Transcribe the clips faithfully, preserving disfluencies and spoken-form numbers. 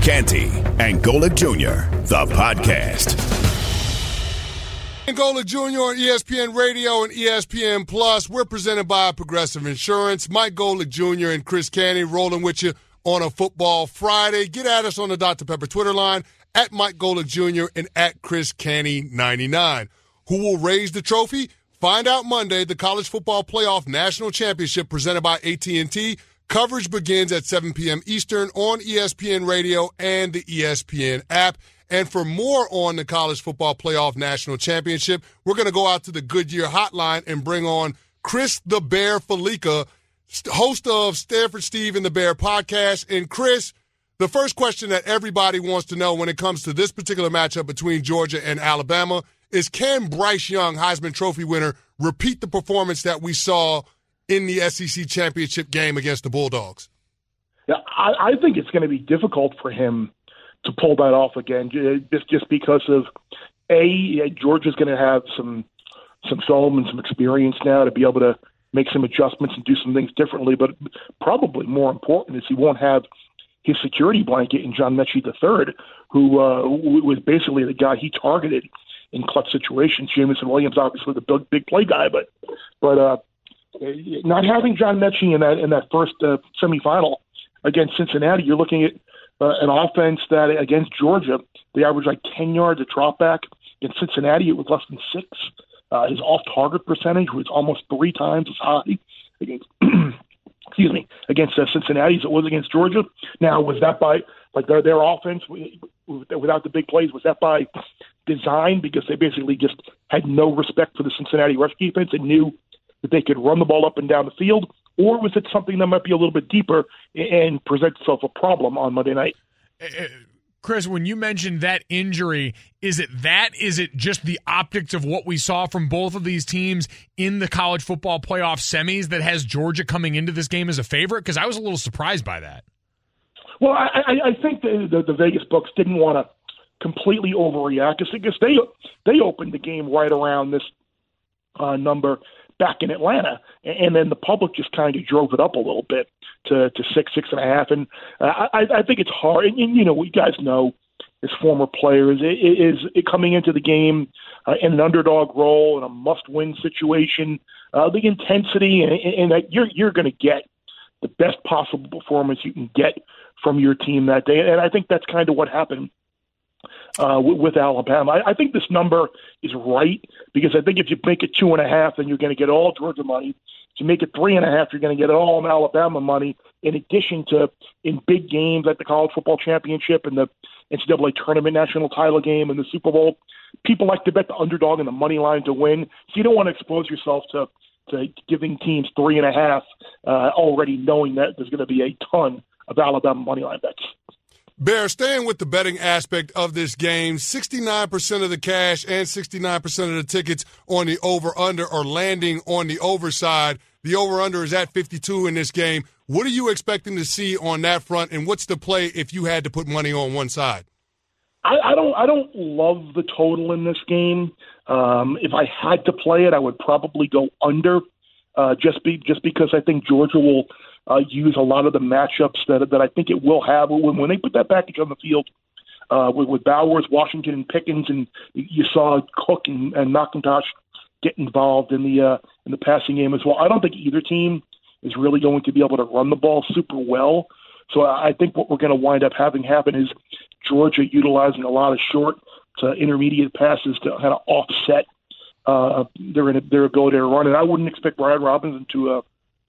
Canty and Golic Junior, the podcast. Golic Junior on E S P N Radio and E S P N Plus. We're presented by Progressive Insurance. Mike Golic Junior and Chris Canty rolling with you on a Football Friday. Get at us on the Doctor Pepper Twitter line at Mike Golic Junior and at Chris Canty ninety-nine. Who will raise the trophy? Find out Monday. The College Football Playoff National Championship presented by A T and T. Coverage begins at seven p.m. Eastern on E S P N Radio and the E S P N app. And for more on the College Football Playoff National Championship, we're going to go out to the Goodyear Hotline and bring on Chris the Bear Fallica, host of Stanford Steve and the Bear podcast. And Chris, the first question that everybody wants to know when it comes to this particular matchup between Georgia and Alabama is, can Bryce Young, Heisman Trophy winner, repeat the performance that we saw in the S E C championship game against the Bulldogs? Yeah, I, I think it's going to be difficult for him to pull that off again, just just because of a Georgia's going to have some some film and some experience now to be able to make some adjustments and do some things differently. But probably more important is he won't have his security blanket in John Mechie the third, who uh, was basically the guy he targeted in clutch situations. Jameson Williams, obviously the big big play guy, but but. Uh, Not having John Mechie in that in that first uh, semifinal against Cincinnati, you're looking at uh, an offense that against Georgia, they averaged like ten yards a drop back. In Cincinnati, it was less than six. Uh, his off-target percentage was almost three times as high against, excuse me, against uh, Cincinnati as it was against Georgia. Now, was that by like their their offense without the big plays? Was that by design because they basically just had no respect for the Cincinnati rush defense and knew that they could run the ball up and down the field, or was it something that might be a little bit deeper and present itself a problem on Monday night? Uh, Chris, when you mentioned that injury, is it that? Is it just the optics of what we saw from both of these teams in the college football playoff semis that has Georgia coming into this game as a favorite? Because I was a little surprised by that. Well, I, I, I think the, the, the Vegas books didn't want to completely overreact because they, they opened the game right around this uh, number back in Atlanta, and then the public just kind of drove it up a little bit to, to six, six and a half. And uh, I, I think it's hard. And, and, you know, you guys know as former players, it, it is it coming into the game uh, in an underdog role in a must-win situation, uh, the intensity, and, and that you're you're going to get the best possible performance you can get from your team that day. And I think that's kind of what happened Uh, with, with Alabama. I, I think this number is right because I think if you make it two and a half, then you're going to get all Georgia money. If you make it three and a half, you're going to get all Alabama money, in addition to in big games like the College Football Championship and the N C double A Tournament National Title Game and the Super Bowl. People like to bet the underdog and the money line to win, so you don't want to expose yourself to, to giving teams three and a half uh, already knowing that there's going to be a ton of Alabama money line bets. Bear, staying with the betting aspect of this game, sixty-nine percent of the cash and sixty-nine percent of the tickets on the over-under are landing on the over side. The over-under is at fifty-two in this game. What are you expecting to see on that front, and what's the play if you had to put money on one side? I, I don't I don't love the total in this game. Um, if I had to play it, I would probably go under, uh, just be just because I think Georgia will – Uh, use a lot of the matchups that that I think it will have when, when they put that package on the field uh, with, with Bowers, Washington, and Pickens, and you saw Cook and, and McIntosh get involved in the uh, in the passing game as well. I don't think either team is really going to be able to run the ball super well. So I think what we're going to wind up having happen is Georgia utilizing a lot of short to intermediate passes to kind of offset uh, their their ability to run. And I wouldn't expect Brian Robinson to uh,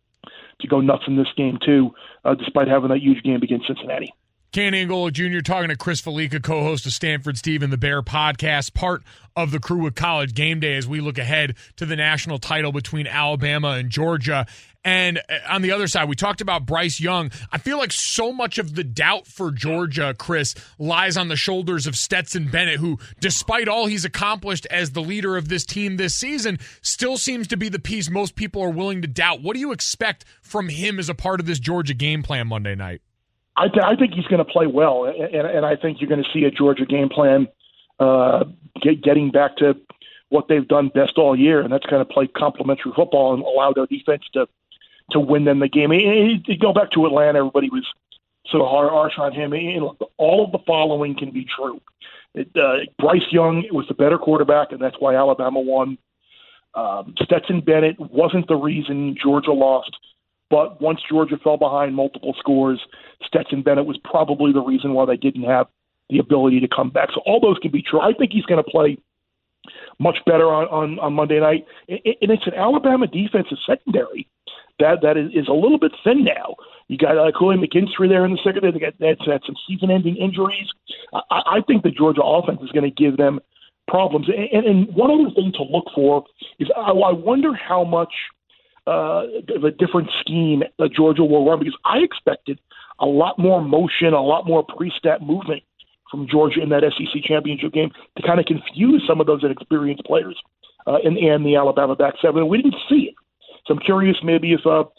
to go nuts in this game, too, uh, despite having that huge game against Cincinnati. Canty and Golic Junior talking to Chris Fallica, co-host of Stanford Steve and the Bear podcast, part of the crew with College Game Day as we look ahead to the national title between Alabama and Georgia. And on the other side, we talked about Bryce Young. I feel like so much of the doubt for Georgia, Chris, lies on the shoulders of Stetson Bennett, who, despite all he's accomplished as the leader of this team this season, still seems to be the piece most people are willing to doubt. What do you expect from him as a part of this Georgia game plan Monday night? I, th- I think he's going to play well, and, and I think you're going to see a Georgia game plan uh, get, getting back to what they've done best all year, and that's kind of play complementary football and allow their defense to to win them the game. It, it, it, go back to Atlanta, everybody was so harsh on him. And all of the following can be true. It, uh, Bryce Young was the better quarterback, and that's why Alabama won. Um, Stetson Bennett wasn't the reason Georgia lost, but once Georgia fell behind multiple scores, Stetson Bennett was probably the reason why they didn't have the ability to come back. So all those can be true. I think he's going to play much better on, on, on Monday night. And it's an Alabama defensive secondary that that is, is a little bit thin now. You got uh, Kool McKinstry there in the secondary. They got that's, that's some season-ending injuries. I, I think the Georgia offense is going to give them problems. And, and one other thing to look for is I, I wonder how much uh, of a different scheme that Georgia will run, because I expected a lot more motion, a lot more pre-snap movement from Georgia in that S E C championship game to kind of confuse some of those inexperienced players uh, in, in the Alabama back seven. And we didn't see it. So I'm curious maybe if uh,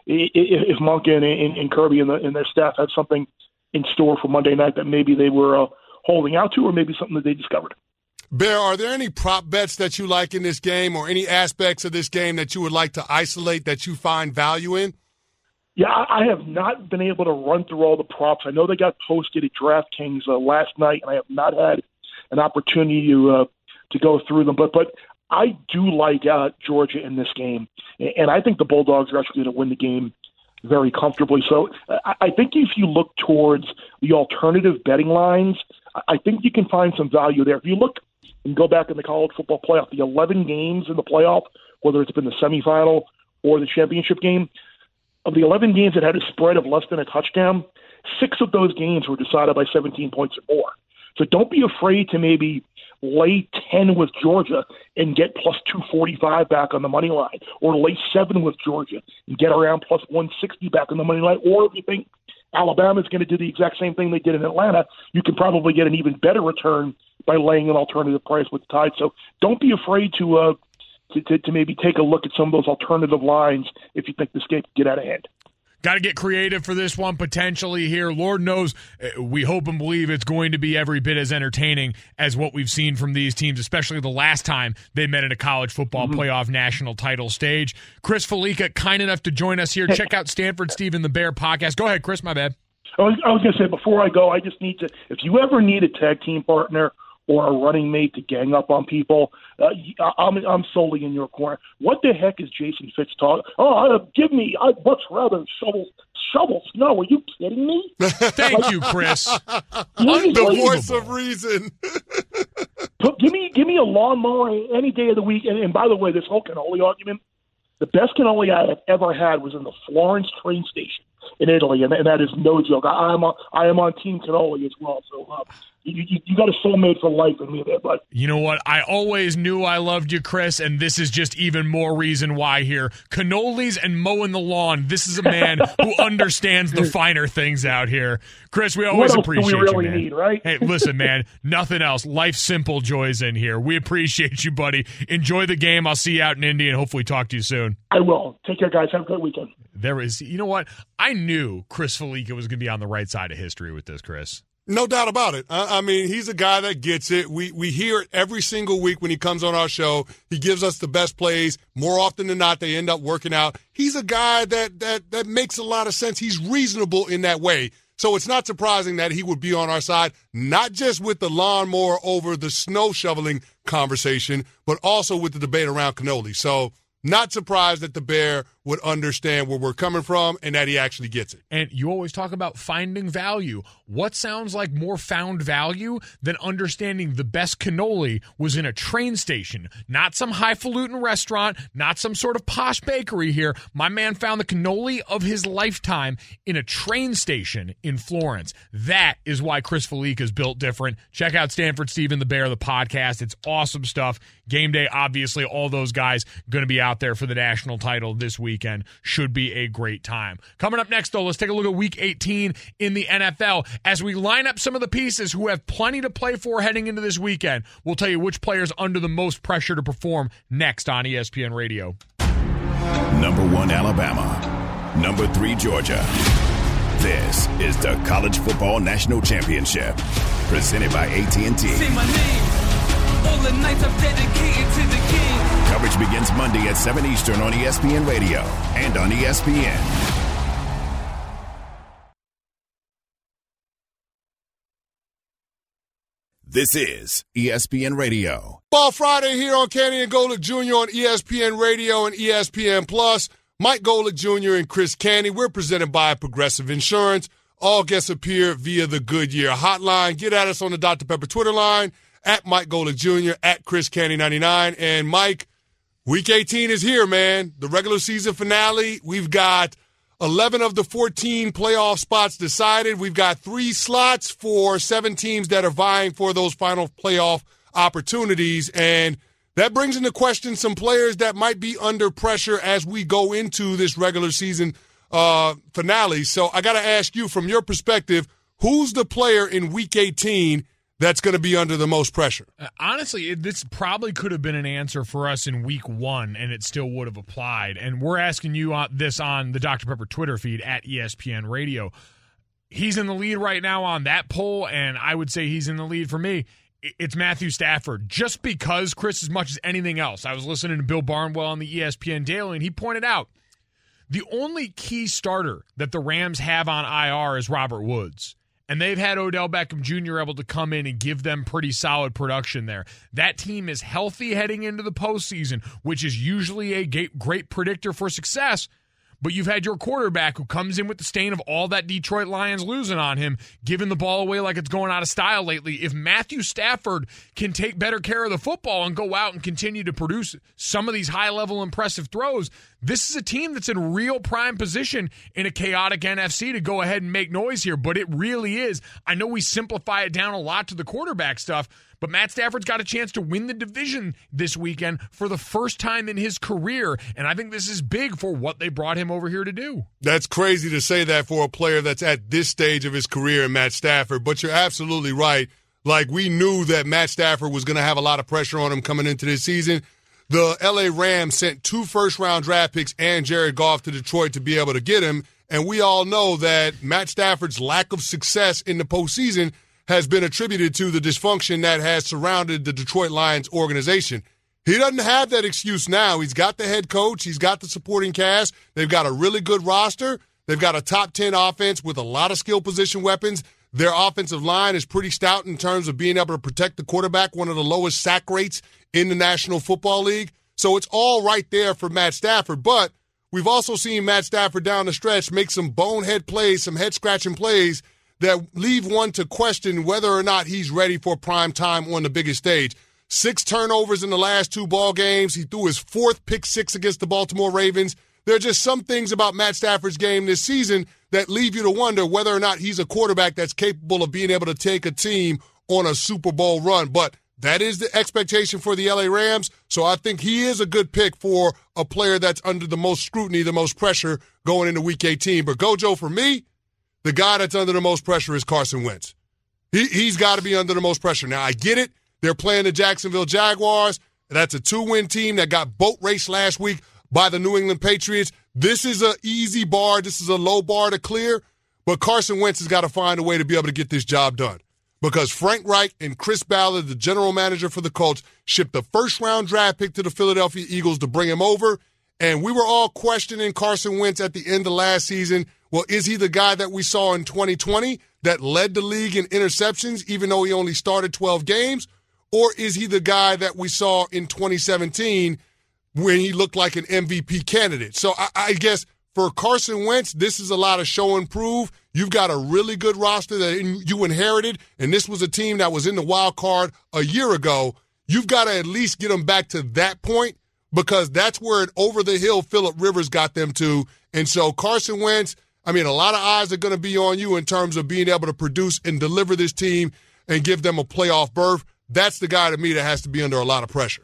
if Monk and, and, and Kirby and, the, and their staff had something in store for Monday night that maybe they were uh, holding out to, or maybe something that they discovered. Bear, are there any prop bets that you like in this game, or any aspects of this game that you would like to isolate that you find value in? Yeah, I have not been able to run through all the props. I know they got posted at DraftKings uh, last night, and I have not had an opportunity to uh, to go through them. But but I do like uh, Georgia in this game, and I think the Bulldogs are actually going to win the game very comfortably. So I, I think if you look towards the alternative betting lines, I think you can find some value there. If you look and go back in the college football playoff, the eleven games in the playoff, whether it's been the semifinal or the championship game, of the eleven games that had a spread of less than a touchdown, six of those games were decided by seventeen points or more. So don't be afraid to maybe lay ten with Georgia and get plus two forty-five back on the money line, or lay seven with Georgia and get around plus one sixty back on the money line. Or if you think Alabama is going to do the exact same thing they did in Atlanta, you can probably get an even better return by laying an alternative price with the Tide. So don't be afraid to uh, To, to, to maybe take a look at some of those alternative lines if you think this game can get out of hand. Got to get creative for this one potentially here. Lord knows we hope and believe it's going to be every bit as entertaining as what we've seen from these teams, especially the last time they met at a college football mm-hmm. playoff national title stage. Chris Fallica, kind enough to join us here. Check out Stanford Steve and the Bear podcast. Go ahead, Chris, my bad. I was, I was going to say, before I go, I just need to, if you ever need a tag team partner or a running mate to gang up on people, uh, I'm, I'm solely in your corner. What the heck is Jason Fitz talking? Oh, uh, give me, I'd much rather shovel, shovel snow. Are you kidding me? Thank like, you, Chris. The voice of reason. Put, give me give me a lawnmower any day of the week. And, and by the way, this whole cannoli argument, the best cannoli I have ever had was in the Florence train station in Italy, and, and that is no joke. I, I am on, I am on Team Cannoli as well. So uh, you, you, you got a soulmate for life in me there, bud. You know what? I always knew I loved you, Chris, and this is just even more reason why here. Cannolis and mowing the lawn. This is a man who understands the finer things out here. Chris, we always what else appreciate do we really you, man. Need, right? Hey, listen, man, nothing else. Life's simple joys in here. We appreciate you, buddy. Enjoy the game. I'll see you out in Indy and hopefully talk to you soon. I will. Take care, guys. Have a good weekend. There is, you know what? I knew Chris Fallica was going to be on the right side of history with this, Chris. No doubt about it. I, I mean, he's a guy that gets it. We we hear it every single week when he comes on our show. He gives us the best plays. More often than not, they end up working out. He's a guy that that that makes a lot of sense. He's reasonable in that way. So it's not surprising that he would be on our side, not just with the lawnmower over the snow shoveling conversation, but also with the debate around cannoli. So not surprised that the Bear would understand where we're coming from and that he actually gets it. And you always talk about finding value. What sounds like more found value than understanding the best cannoli was in a train station, not some highfalutin restaurant, not some sort of posh bakery here. My man found the cannoli of his lifetime in a train station in Florence. That is why Chris Fallica is built different. Check out Stanford Steve and the Bear, the podcast. It's awesome stuff. Game day, obviously, all those guys going to be out there for the national title this weekend. Should be a great time. Coming up next, though, let's take a look at Week eighteen in the N F L. As we line up some of the pieces who have plenty to play for heading into this weekend, we'll tell you which players under the most pressure to perform next on E S P N Radio. Number one, Alabama. Number three, Georgia. This is the College Football National Championship, presented by A T and T. Say my name. All the nights I'm dedicated to the king. Coverage begins Monday at seven Eastern on E S P N Radio and on E S P N. This is E S P N Radio. Ball Friday here on Canty and Golick Junior on E S P N Radio and E S P N Plus. Mike Golick Junior and Chris Canty. We're presented by Progressive Insurance. All guests appear via the Goodyear hotline. Get at us on the Doctor Pepper Twitter line, at Mike Golick Junior, at Chris Canty ninety-nine. And Mike, week eighteen is here, man. The regular season finale. We've got eleven of the fourteen playoff spots decided. We've got three slots for seven teams that are vying for those final playoff opportunities. And that brings into question some players that might be under pressure as we go into this regular season uh, finale. So I got to ask you, from your perspective, who's the player in week eighteen that's going to be under the most pressure? Uh, honestly, it, this probably could have been an answer for us in week one, and it still would have applied. And we're asking you on, this on the Doctor Pepper Twitter feed at E S P N Radio. He's in the lead right now on that poll, and I would say he's in the lead for me. It's Matthew Stafford. Just because, Chris, as much as anything else, I was listening to Bill Barnwell on the E S P N Daily, and he pointed out the only key starter that the Rams have on I R is Robert Woods. And they've had Odell Beckham Junior able to come in and give them pretty solid production there. That team is healthy heading into the postseason, which is usually a great predictor for success. But you've had your quarterback who comes in with the stain of all that Detroit Lions losing on him, giving the ball away like it's going out of style lately. If Matthew Stafford can take better care of the football and go out and continue to produce some of these high-level impressive throws, this is a team that's in real prime position in a chaotic N F C to go ahead and make noise here. But it really is. I know we simplify it down a lot to the quarterback stuff, but Matt Stafford's got a chance to win the division this weekend for the first time in his career, and I think this is big for what they brought him over here to do. That's crazy to say that for a player that's at this stage of his career in Matt Stafford, but you're absolutely right. Like, we knew that Matt Stafford was going to have a lot of pressure on him coming into this season. The L A Rams sent two first-round draft picks and Jared Goff to Detroit to be able to get him, and we all know that Matt Stafford's lack of success in the postseason has been attributed to the dysfunction that has surrounded the Detroit Lions organization. He doesn't have that excuse now. He's got the head coach. He's got the supporting cast. They've got a really good roster. They've got a top ten offense with a lot of skill position weapons. Their offensive line is pretty stout in terms of being able to protect the quarterback, one of the lowest sack rates in the National Football League. So it's all right there for Matt Stafford. But we've also seen Matt Stafford down the stretch make some bonehead plays, some head-scratching plays that leave one to question whether or not he's ready for prime time on the biggest stage. Six turnovers in the last two ball games. He threw his fourth pick six against the Baltimore Ravens. There are just some things about Matt Stafford's game this season that leave you to wonder whether or not he's a quarterback that's capable of being able to take a team on a Super Bowl run. But that is the expectation for the L A Rams, so I think he is a good pick for a player that's under the most scrutiny, the most pressure going into Week eighteen. But Gojo, for me, the guy that's under the most pressure is Carson Wentz. He, he's got to be under the most pressure. Now, I get it. They're playing the Jacksonville Jaguars. That's a two-win team that got boat raced last week by the New England Patriots. This is an easy bar. This is a low bar to clear. But Carson Wentz has got to find a way to be able to get this job done. Because Frank Reich and Chris Ballard, the general manager for the Colts, shipped the first-round draft pick to the Philadelphia Eagles to bring him over. And we were all questioning Carson Wentz at the end of last season. Well, is he the guy that we saw in twenty twenty that led the league in interceptions, even though he only started twelve games? Or is he the guy that we saw in twenty seventeen when he looked like an M V P candidate? So I, I guess for Carson Wentz, this is a lot of show and prove. You've got a really good roster that you inherited, and this was a team that was in the wild card a year ago. You've got to at least get them back to that point, because that's where an over-the-hill Phillip Rivers got them to. And so Carson Wentz, I mean, a lot of eyes are going to be on you in terms of being able to produce and deliver this team and give them a playoff berth. That's the guy to me that has to be under a lot of pressure.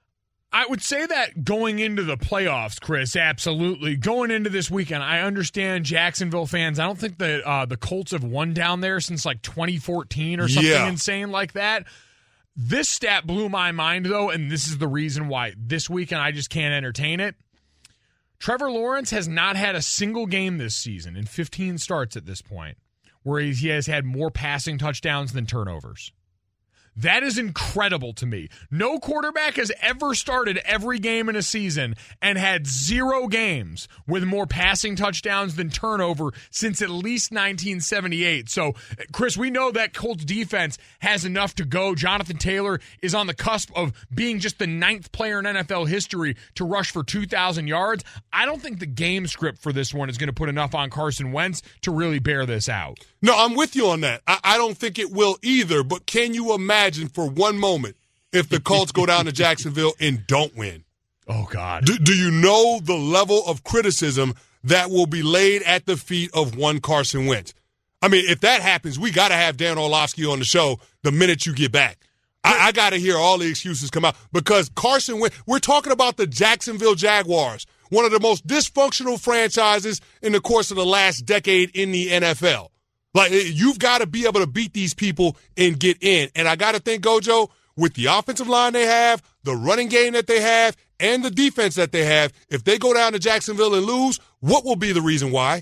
I would say that going into the playoffs, Chris, absolutely. Going into this weekend, I understand Jacksonville fans. I don't think that uh, the Colts have won down there since like twenty fourteen or something yeah. insane like that. This stat blew my mind, though, and this is the reason why this weekend I just can't entertain it. Trevor Lawrence has not had a single game this season in fifteen starts at this point where he has had more passing touchdowns than turnovers. That is incredible to me. No quarterback has ever started every game in a season and had zero games with more passing touchdowns than turnover since at least nineteen seventy-eight. So, Chris, we know that Colts defense has enough to go. Jonathan Taylor is on the cusp of being just the ninth player in N F L history to rush for two thousand yards. I don't think the game script for this one is going to put enough on Carson Wentz to really bear this out. No, I'm with you on that. I, I don't think it will either, but can you imagine for one moment if the Colts go down to Jacksonville and don't win? Oh, God. Do, do you know the level of criticism that will be laid at the feet of one Carson Wentz? I mean, if that happens, we got to have Dan Orlovsky on the show the minute you get back. I, I got to hear all the excuses come out because Carson Wentz, we're talking about the Jacksonville Jaguars, one of the most dysfunctional franchises in the course of the last decade in the N F L. Like, you've got to be able to beat these people and get in. And I got to think, Gojo, with the offensive line they have, the running game that they have, and the defense that they have, if they go down to Jacksonville and lose, what will be the reason why?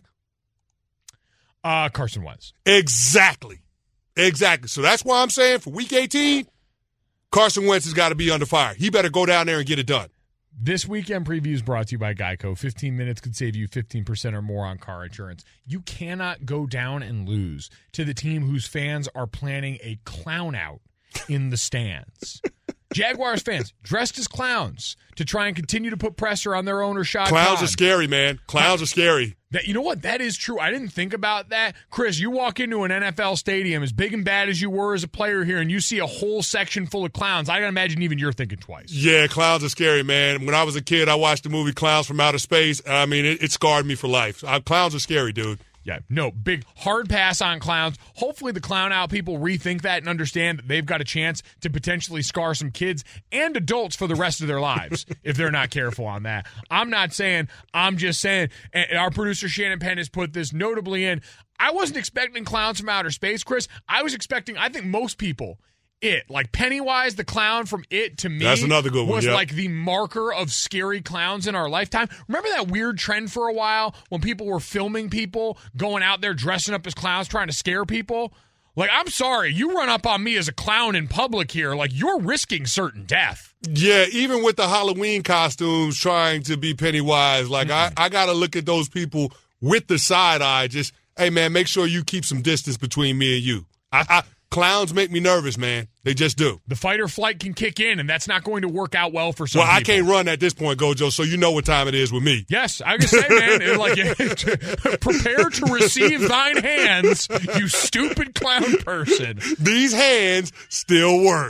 Uh, Carson Wentz. Exactly. Exactly. So that's why I'm saying for week eighteen, Carson Wentz has got to be under fire. He better go down there and get it done. This weekend preview is brought to you by Geico. fifteen minutes could save you fifteen percent or more on car insurance. You cannot go down and lose to the team whose fans are planning a clown out in the stands. Jaguars fans dressed as clowns to try and continue to put pressure on their owner, Shad Clowns Khan. are scary, man. Clowns are scary. That, you know what? That is true. I didn't think about that. Chris, you walk into an N F L stadium, as big and bad as you were as a player here, and you see a whole section full of clowns. I can imagine even you're thinking twice. Yeah, clowns are scary, man. When I was a kid, I watched the movie Clowns from Outer Space. I mean, it, it scarred me for life. Uh, clowns are scary, dude. Yeah, no, big hard pass on clowns. Hopefully the clown out people rethink that and understand that they've got a chance to potentially scar some kids and adults for the rest of their lives if they're not careful on that. I'm not saying, I'm just saying, and our producer Shannon Penn has put this notably in, I wasn't expecting clowns from outer space, Chris. I was expecting, I think most people, It. Like Pennywise the clown from It, to me, That's another good one, was yep. like the marker of scary clowns in our lifetime. Remember that weird trend for a while when people were filming people going out there dressing up as clowns trying to scare people? Like, I'm sorry, you run up on me as a clown in public here, like you're risking certain death. Yeah, even with the Halloween costumes trying to be Pennywise, like mm-hmm. I, I got to look at those people with the side eye. Just, hey, man, make sure you keep some distance between me and you. I, I Clowns make me nervous, man. They just do. The fight or flight can kick in, and that's not going to work out well for some well, people. I can't run at this point, Gojo, so you know what time it is with me. Yes, I can say, man, it, like, prepare to receive thine hands, you stupid clown person. These hands still work.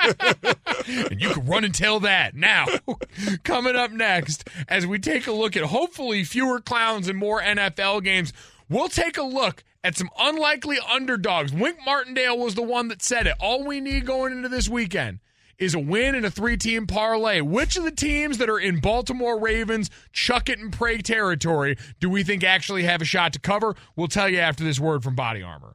And you can run and tell that. Now, coming up next, as we take a look at hopefully fewer clowns and more N F L games, we'll take a look at some unlikely underdogs. Wink Martindale was the one that said it. All we need going into this weekend is a win and a three-team parlay. Which of the teams that are in Baltimore Ravens chuck it and pray territory do we think actually have a shot to cover? We'll tell you after this word from Body Armor.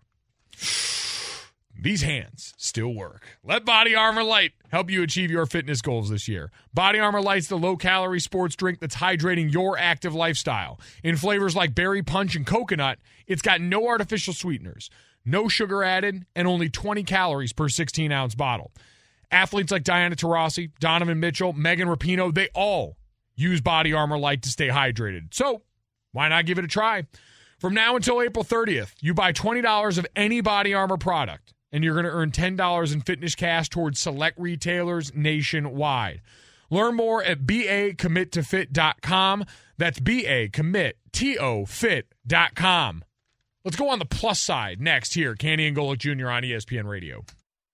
These hands still work. Let Body Armor Light help you achieve your fitness goals this year. Body Armor Light's the low-calorie sports drink that's hydrating your active lifestyle. In flavors like berry punch and coconut, it's got no artificial sweeteners, no sugar added, and only twenty calories per sixteen-ounce bottle. Athletes like Diana Taurasi, Donovan Mitchell, Megan Rapinoe, they all use Body Armor Light to stay hydrated. So why not give it a try? From now until April thirtieth, you buy twenty dollars of any Body Armor product, and you're going to earn ten dollars in fitness cash towards select retailers nationwide. Learn more at b a commit to fit dot com. That's B A commit to fit dot com. Let's go on the plus side next here. Canty and Golick Junior on E S P N Radio.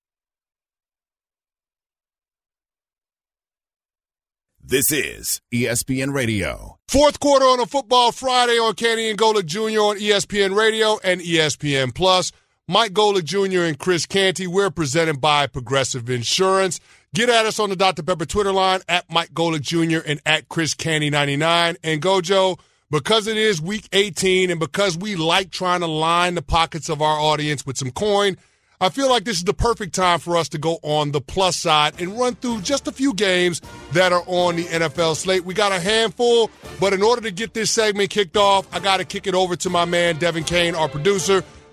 This is E S P N Radio. Fourth quarter on a football Friday on Canty and Golick Junior on E S P N Radio and E S P N Plus. Mike Golick Junior and Chris Canty. We're presented by Progressive Insurance. Get at us on the Doctor Pepper Twitter line at Mike Golick Junior and at Chris Canty ninety-nine. And Gojo, because it is week eighteen and because we like trying to line the pockets of our audience with some coin, I feel like this is the perfect time for us to go on the plus side and run through just a few games that are on the N F L slate. We got a handful, but in order to get this segment kicked off, I got to kick it over to my man, Devin Kane, our producer.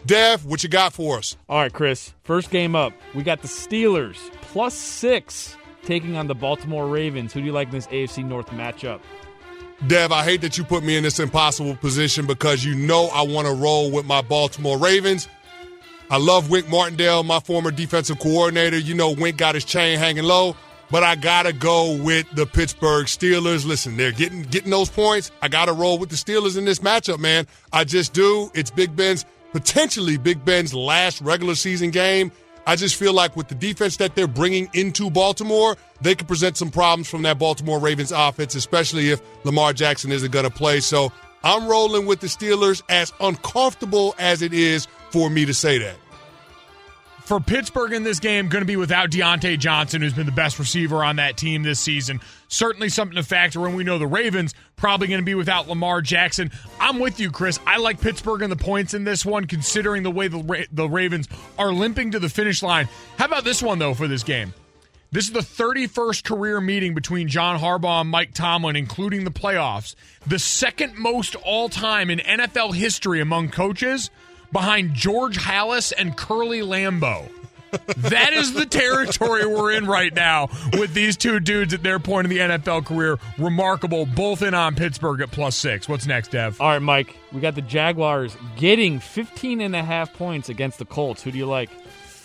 Dev, what you got for us? All right, Chris. First game up, we got the Steelers plus six taking on the Baltimore Ravens. Who do you like in this A F C North matchup? Dev, I hate that you put me in this impossible position because you know I want to roll with my Baltimore Ravens. I love Wink Martindale, my former defensive coordinator. You know Wink got his chain hanging low, but I got to go with the Pittsburgh Steelers. Listen, they're getting getting those points. I got to roll with the Steelers in this matchup, man. I just do. It's Big Ben's, potentially Big Ben's last regular season game. I just feel like with the defense that they're bringing into Baltimore, they could present some problems from that Baltimore Ravens offense, especially if Lamar Jackson isn't going to play. So I'm rolling with the Steelers, as uncomfortable as it is for me to say that. For Pittsburgh in this game, going to be without Deontay Johnson, who's been the best receiver on that team this season. Certainly something to factor in. We know the Ravens probably going to be without Lamar Jackson. I'm with you, Chris. I like Pittsburgh and the points in this one, considering the way the, Ra- the Ravens are limping to the finish line. How about this one, though, for this game? This is the thirty-first career meeting between John Harbaugh and Mike Tomlin, including the playoffs. The second most all-time in N F L history among coaches, behind George Halas and Curly Lambeau. That is the territory we're in right now with these two dudes at their point in the N F L career. Remarkable, both in on Pittsburgh at plus six. What's next, Dev? All right, Mike, we got the Jaguars getting fifteen and a half points against the Colts. Who do you like?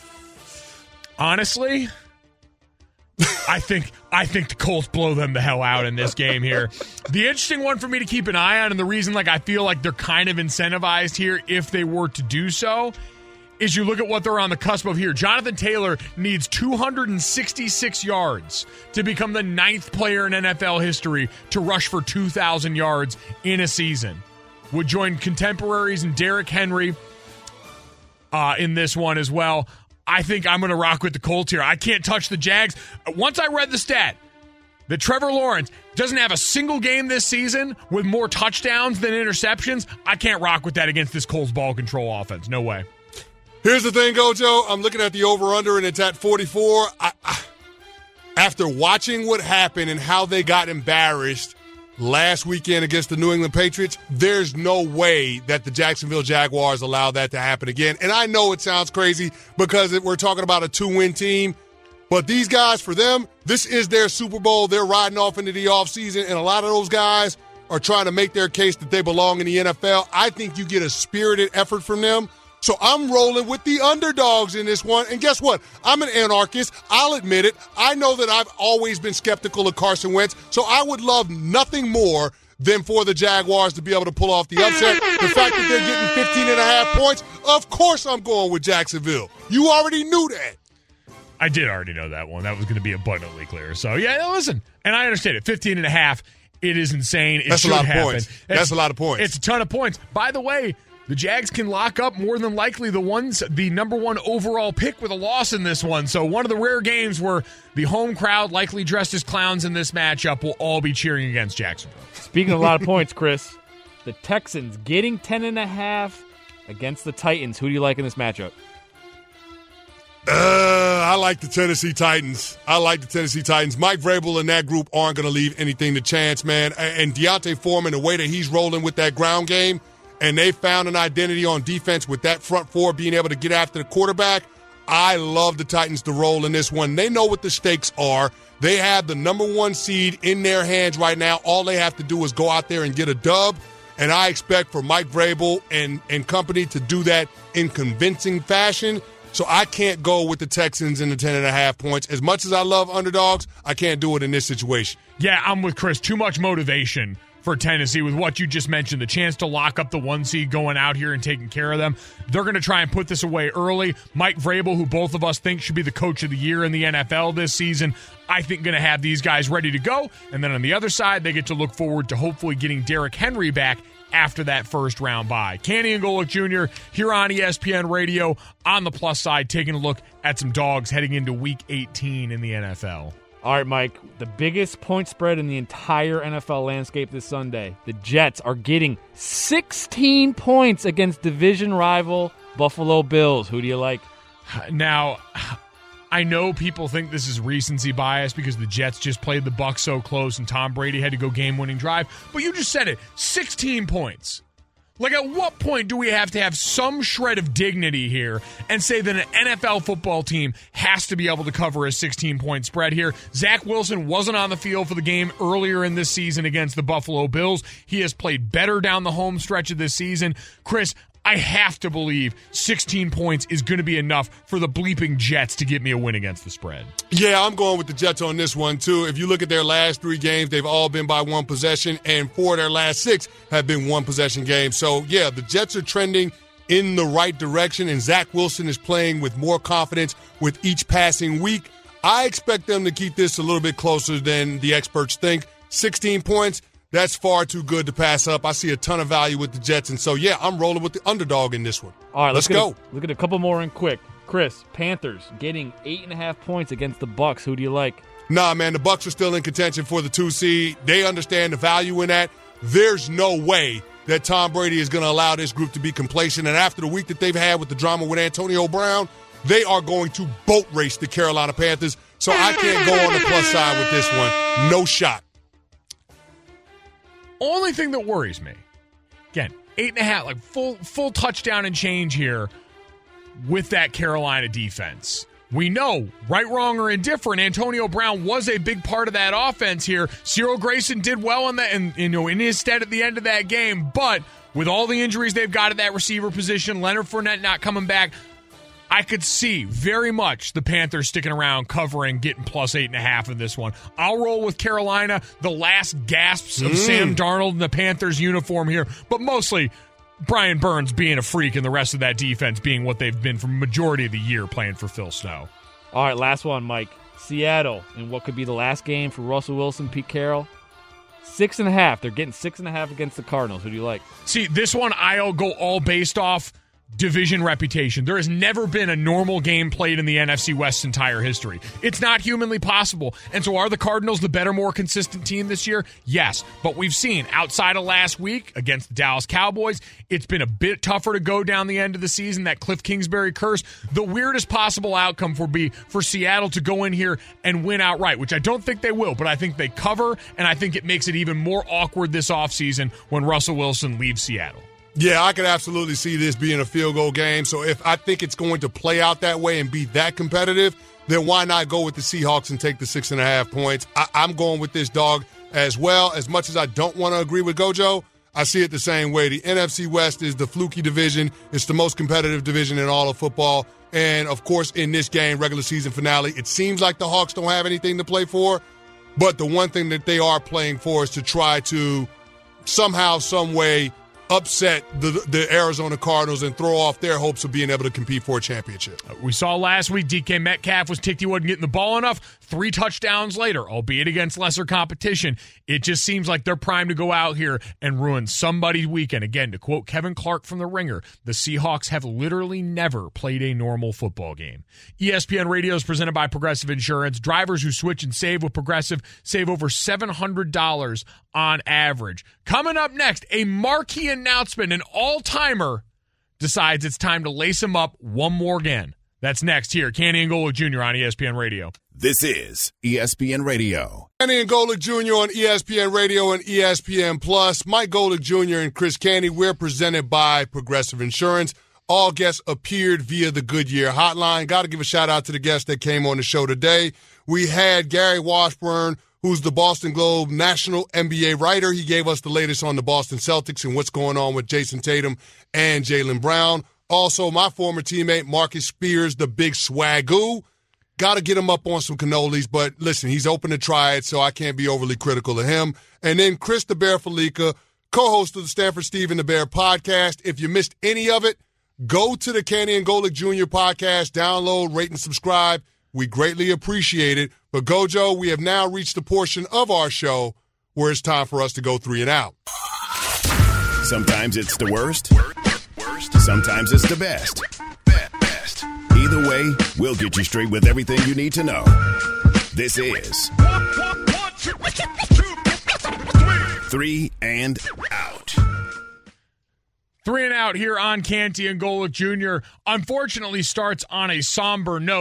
Honestly, I think I think the Colts blow them the hell out in this game here. The interesting one for me to keep an eye on, and the reason like I feel like they're kind of incentivized here if they were to do so, is you look at what they're on the cusp of here. Jonathan Taylor needs two hundred sixty-six yards to become the ninth player in N F L history to rush for two thousand yards in a season. Would join contemporaries and Derrick Henry uh, in this one as well. I think I'm going to rock with the Colts here. I can't touch the Jags. Once I read the stat that Trevor Lawrence doesn't have a single game this season with more touchdowns than interceptions, I can't rock with that against this Colts ball control offense. No way. Here's the thing, Gojo. I'm looking at the over-under, and it's at forty-four. I, I, after watching what happened and how they got embarrassed last weekend against the New England Patriots, there's no way that the Jacksonville Jaguars allow that to happen again. And I know it sounds crazy because we're talking about a two-win team, but these guys, for them, this is their Super Bowl. They're riding off into the offseason, and a lot of those guys are trying to make their case that they belong in the N F L. I think you get a spirited effort from them. So I'm rolling with the underdogs in this one. And guess what? I'm an anarchist. I'll admit it. I know that I've always been skeptical of Carson Wentz, so I would love nothing more than for the Jaguars to be able to pull off the upset. The fact that they're getting fifteen and a half points, of course I'm going with Jacksonville. You already knew that. I did already know that one. That was going to be abundantly clear. So, yeah, listen. And I understand it. fifteen and a half, it is insane. It That's should a lot happen. of points. That's a lot of points. It's a ton of points. By the way, the Jags can lock up more than likely the ones, the number one overall pick with a loss in this one. So one of the rare games where the home crowd, likely dressed as clowns in this matchup, will all be cheering against Jacksonville. Speaking of a lot of points, Chris, the Texans getting ten and a half against the Titans. Who do you like in this matchup? Uh, I like the Tennessee Titans. I like the Tennessee Titans. Mike Vrabel and that group aren't going to leave anything to chance, man. And Deontay Foreman, the way that he's rolling with that ground game, and they found an identity on defense with that front four being able to get after the quarterback. I love the Titans to roll in this one. They know what the stakes are. They have the number one seed in their hands right now. All they have to do is go out there and get a dub. And I expect for Mike Vrabel and, and company to do that in convincing fashion. So I can't go with the Texans in the ten and a half points. As much as I love underdogs, I can't do it in this situation. Yeah, I'm with Chris. Too much motivation for Tennessee with what you just mentioned, the chance to lock up the one seed going out here and taking care of them. They're going to try and put this away early. Mike Vrabel, who both of us think should be the coach of the year in the N F L this season, I think going to have these guys ready to go. And then on the other side, they get to look forward to hopefully getting Derrick Henry back after that first round bye. Canty and Golick Junior here on E S P N Radio on the plus side, taking a look at some dogs heading into week eighteen in the N F L. All right, Mike, the biggest point spread in the entire N F L landscape this Sunday. The Jets are getting sixteen points against division rival Buffalo Bills. Who do you like? Now, I know people think this is recency bias because the Jets just played the Bucs so close and Tom Brady had to go game-winning drive, but you just said it, sixteen points. Like, at what point do we have to have some shred of dignity here and say that an N F L football team has to be able to cover a sixteen-point spread here? Zach Wilson wasn't on the field for the game earlier in this season against the Buffalo Bills. He has played better down the home stretch of this season. Chris, I have to believe sixteen points is going to be enough for the bleeping Jets to get me a win against the spread. Yeah, I'm going with the Jets on this one, too. If you look at their last three games, they've all been by one possession, and four of their last six have been one-possession games. So, yeah, the Jets are trending in the right direction, and Zach Wilson is playing with more confidence with each passing week. I expect them to keep this a little bit closer than the experts think. sixteen points. That's far too good to pass up. I see a ton of value with the Jets, and so, yeah, I'm rolling with the underdog in this one. All right, let's, let's go. A, look at a couple more in quick. Chris, Panthers getting eight and a half points against the Bucks. Who do you like? Nah, man, the Bucks are still in contention for the two seed. They understand the value in that. There's no way that Tom Brady is going to allow this group to be complacent, and after the week that they've had with the drama with Antonio Brown, they are going to boat race the Carolina Panthers, so I can't go on the plus side with this one. No shot. Only thing that worries me, again, eight and a half, like full full touchdown and change here with that Carolina defense. We know, right, wrong, or indifferent, Antonio Brown was a big part of that offense here. Cyril Grayson did well in that, and you know, in his stead at the end of that game. But with all the injuries they've got at that receiver position, Leonard Fournette not coming back, I could see very much the Panthers sticking around, covering, getting plus eight and a half in this one. I'll roll with Carolina, the last gasps of mm. Sam Darnold in the Panthers uniform here, but mostly Brian Burns being a freak and the rest of that defense being what they've been for the majority of the year playing for Phil Snow. All right, last one, Mike. Seattle in what could be the last game for Russell Wilson, Pete Carroll. Six and a half. They're getting six and a half against the Cardinals. Who do you like? See, this one I'll go all based off division reputation. There has never been a normal game played in the N F C West's entire history. It's not humanly possible. And so are the Cardinals the better, more consistent team this year? Yes. But we've seen outside of last week against the Dallas Cowboys, it's been a bit tougher to go down the end of the season, that Cliff Kingsbury curse. The weirdest possible outcome would be for Seattle to go in here and win outright, which I don't think they will, but I think they cover, and I think it makes it even more awkward this offseason when Russell Wilson leaves Seattle. Yeah, I could absolutely see this being a field goal game. So if I think it's going to play out that way and be that competitive, then why not go with the Seahawks and take the six and a half points? I- I'm going with this dog as well. As much as I don't want to agree with Gojo, I see it the same way. The N F C West is the fluky division. It's the most competitive division in all of football. And, of course, in this game, regular season finale, it seems like the Hawks don't have anything to play for. But the one thing that they are playing for is to try to somehow, some way, upset the, the Arizona Cardinals and throw off their hopes of being able to compete for a championship. We saw last week D K Metcalf was ticked he wasn't getting the ball enough. Three touchdowns later, albeit against lesser competition. It just seems like they're primed to go out here and ruin somebody's weekend. Again, to quote Kevin Clark from The Ringer, the Seahawks have literally never played a normal football game. E S P N Radio is presented by Progressive Insurance. Drivers who switch and save with Progressive save over seven hundred dollars on average. Coming up next, a marquee announcement, an all-timer decides it's time to lace him up one more again. That's next here. Canty and Golick Junior on E S P N Radio. This is E S P N Radio. Canty and Golick Junior on E S P N Radio and E S P N Plus. Mike Golick Junior and Chris Canty, we're presented by Progressive Insurance. All guests appeared via the Goodyear hotline. Got to give a shout-out to the guests that came on the show today. We had Gary Washburn, who's the Boston Globe national N B A writer. He gave us the latest on the Boston Celtics and what's going on with Jason Tatum and Jaylen Brown. Also, my former teammate, Marcus Spears, the big swagoo. Got to get him up on some cannolis, but listen, he's open to try it, so I can't be overly critical of him. And then Chris the Bear Felica, co-host of the Stanford Steve and the Bear podcast. If you missed any of it, go to the Canty and Golick Junior podcast, download, rate, and subscribe. We greatly appreciate it. But Gojo, we have now reached the portion of our show where it's time for us to go three and out. Sometimes it's the worst. Sometimes it's the best. Either way, we'll get you straight with everything you need to know. This is Three and Out. Three and Out here on Canty and Golick Junior Unfortunately starts on a somber note.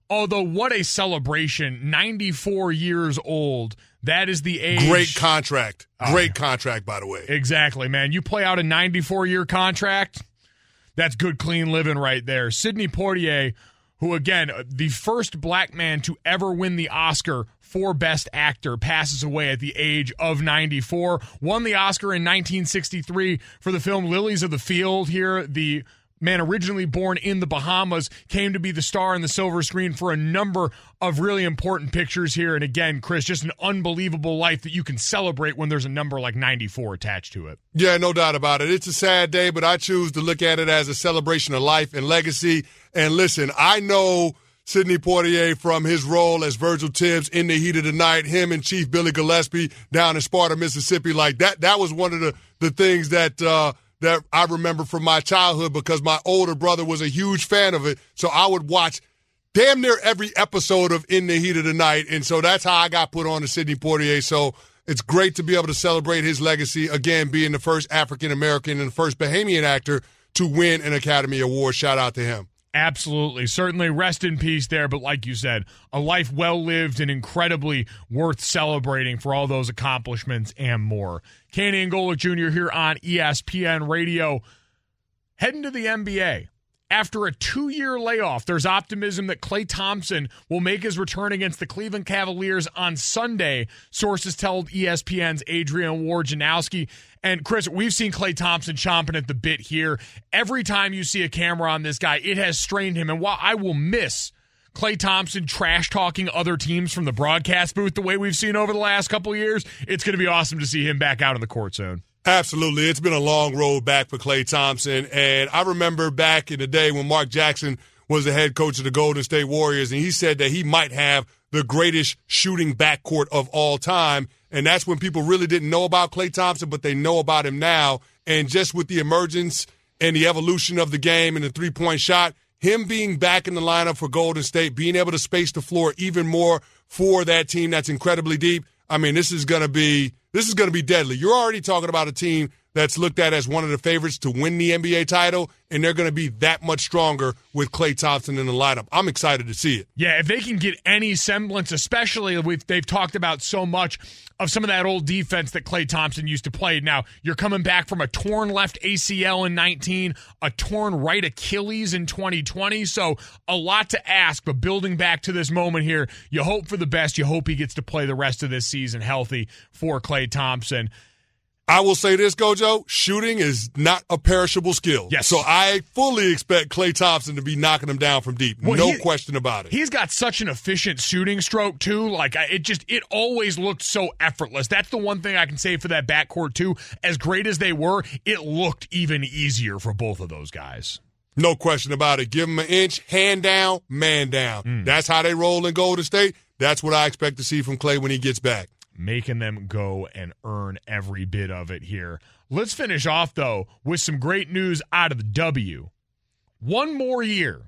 Although, what a celebration. ninety-four years old. That is the age. Great contract. Great Oh, contract, by the way. Exactly, man. You play out a ninety-four-year contract, that's good, clean living right there. Sidney Poitier, who, again, the first black man to ever win the Oscar for Best Actor, passes away at the age of ninety-four. Won the Oscar in nineteen sixty-three for the film Lilies of the Field here. The man originally born in the Bahamas came to be the star on the silver screen for a number of really important pictures here. And again, Chris, just an unbelievable life that you can celebrate when there's a number like ninety-four attached to it. Yeah, no doubt about it. It's a sad day, but I choose to look at it as a celebration of life and legacy. And listen, I know Sidney Poitier from his role as Virgil Tibbs in The Heat of the Night, him and Chief Billy Gillespie down in Sparta, Mississippi. Like that, that was one of the, the things that, uh, that I remember from my childhood because my older brother was a huge fan of it. So I would watch damn near every episode of In the Heat of the Night. And so that's how I got put on to Sidney Poitier. So it's great to be able to celebrate his legacy, again, being the first African-American and the first Bahamian actor to win an Academy Award. Shout out to him. Absolutely. Certainly rest in peace there. But like you said, a life well lived and incredibly worth celebrating for all those accomplishments and more. Kenny and Golick Junior here on E S P N Radio. Heading to the N B A. After a two-year layoff, there's optimism that Klay Thompson will make his return against the Cleveland Cavaliers on Sunday, sources tell E S P N's Adrian Wojnarowski. And, Chris, we've seen Klay Thompson chomping at the bit here. Every time you see a camera on this guy, it has strained him. And while I will miss Klay Thompson trash-talking other teams from the broadcast booth the way we've seen over the last couple of years, it's going to be awesome to see him back out in the court soon. Absolutely. It's been a long road back for Klay Thompson. And I remember back in the day when Mark Jackson was the head coach of the Golden State Warriors, and he said that he might have the greatest shooting backcourt of all time. And that's when people really didn't know about Klay Thompson, but they know about him now. And just with the emergence and the evolution of the game and the three-point shot, him being back in the lineup for Golden State, being able to space the floor even more for that team that's incredibly deep, I mean, this is going to be this is going to be deadly. You're already talking about a team that's looked at as one of the favorites to win the N B A title, and they're going to be that much stronger with Klay Thompson in the lineup. I'm excited to see it. Yeah, if they can get any semblance, especially we've, they've talked about so much of some of that old defense that Klay Thompson used to play. Now, you're coming back from a torn left A C L in nineteen, a torn right Achilles in twenty twenty, so a lot to ask, but building back to this moment here, you hope for the best. You hope he gets to play the rest of this season healthy for Klay Thompson. I will say this, Gojo, shooting is not a perishable skill. Yes. So I fully expect Klay Thompson to be knocking him down from deep. Well, no he, question about it. He's got such an efficient shooting stroke, too. Like, it just, it always looked so effortless. That's the one thing I can say for that backcourt, too. As great as they were, it looked even easier for both of those guys. No question about it. Give him an inch, hand down, man down. Mm. That's how they roll in Golden State. That's what I expect to see from Klay when he gets back. Making them go and earn every bit of it here. Let's finish off, though, with some great news out of the W. One more year.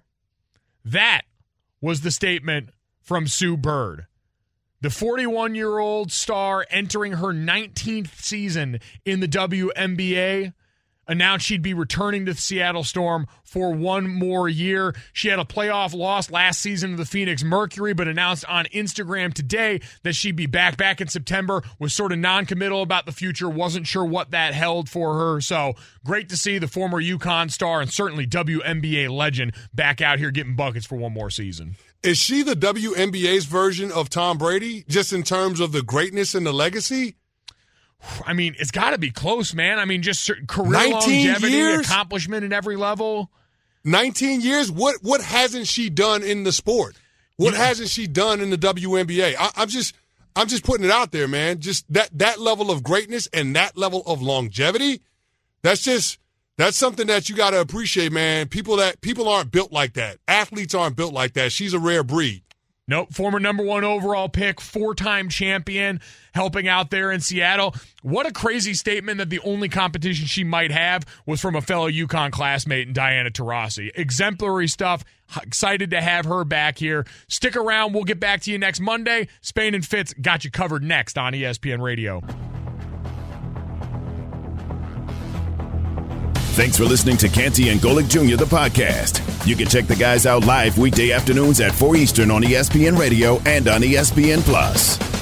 That was the statement from Sue Bird. The forty-one-year-old star entering her nineteenth season in the W N B A announced she'd be returning to the Seattle Storm for one more year. She had a playoff loss last season to the Phoenix Mercury, but announced on Instagram today that she'd be back back in September, was sort of non-committal about the future, wasn't sure what that held for her. So great to see the former UConn star and certainly W N B A legend back out here getting buckets for one more season. Is she the W N B A's version of Tom Brady, just in terms of the greatness and the legacy? I mean, it's got to be close, man. I mean, just career longevity, years? accomplishment at every level. nineteen years? What what hasn't she done in the sport? What yeah. hasn't she done in the W N B A? I, I'm just I'm just putting it out there, man. Just that that level of greatness and that level of longevity. That's just that's something that you got to appreciate, man. People that people aren't built like that. Athletes aren't built like that. She's a rare breed. Nope, former number one overall pick, four-time champion, helping out there in Seattle. What a crazy statement that the only competition she might have was from a fellow UConn classmate in Diana Taurasi. Exemplary stuff. Excited to have her back here. Stick around. We'll get back to you next Monday. Spain and Fitz got you covered next on E S P N Radio. Thanks for listening to Canty and Golick Junior, the podcast. You can check the guys out live weekday afternoons at four Eastern on E S P N Radio and on E S P N Plus.